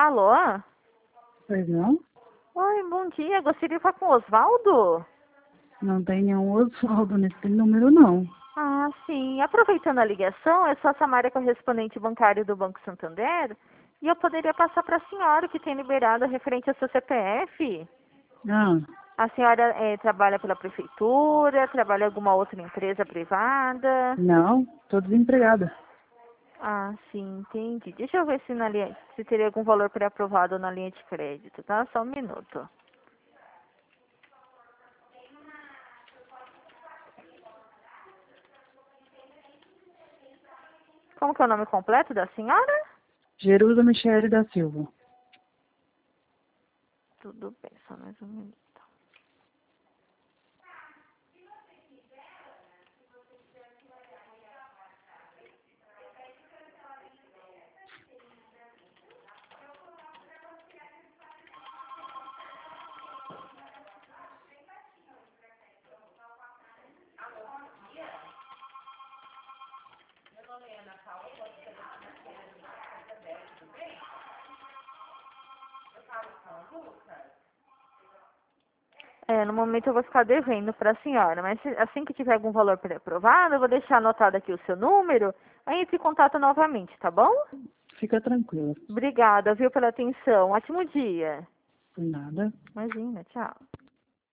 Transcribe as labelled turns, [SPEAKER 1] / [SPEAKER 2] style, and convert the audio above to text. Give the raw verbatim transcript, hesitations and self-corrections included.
[SPEAKER 1] Alô?
[SPEAKER 2] Pois não?
[SPEAKER 1] Oi, bom dia. Gostaria de falar com o Osvaldo?
[SPEAKER 2] Não tem nenhum Osvaldo nesse número, não.
[SPEAKER 1] Ah, sim. Aproveitando a ligação, eu sou a Samara, correspondente bancário do Banco Santander, e eu poderia passar para a senhora que tem liberado referente ao seu C P F.
[SPEAKER 2] Ah,
[SPEAKER 1] A senhora eh, trabalha pela prefeitura, trabalha em alguma outra empresa privada?
[SPEAKER 2] não, tô desempregada.
[SPEAKER 1] Ah, sim, entendi. Deixa eu ver se, na linha, se teria algum valor pré-aprovado na linha de crédito, tá? Só um minuto. Como que é o nome completo da senhora?
[SPEAKER 2] Jerusa Michele da Silva.
[SPEAKER 1] Tudo bem, só mais um minuto. É, no momento eu vou ficar devendo para a senhora, mas se- assim que tiver algum valor pré-aprovado, eu vou deixar anotado aqui o seu número, aí entre em contato novamente, tá bom?
[SPEAKER 2] Fica tranquila.
[SPEAKER 1] Obrigada, viu, pela atenção. Ótimo dia.
[SPEAKER 2] Por nada.
[SPEAKER 1] Imagina, tchau.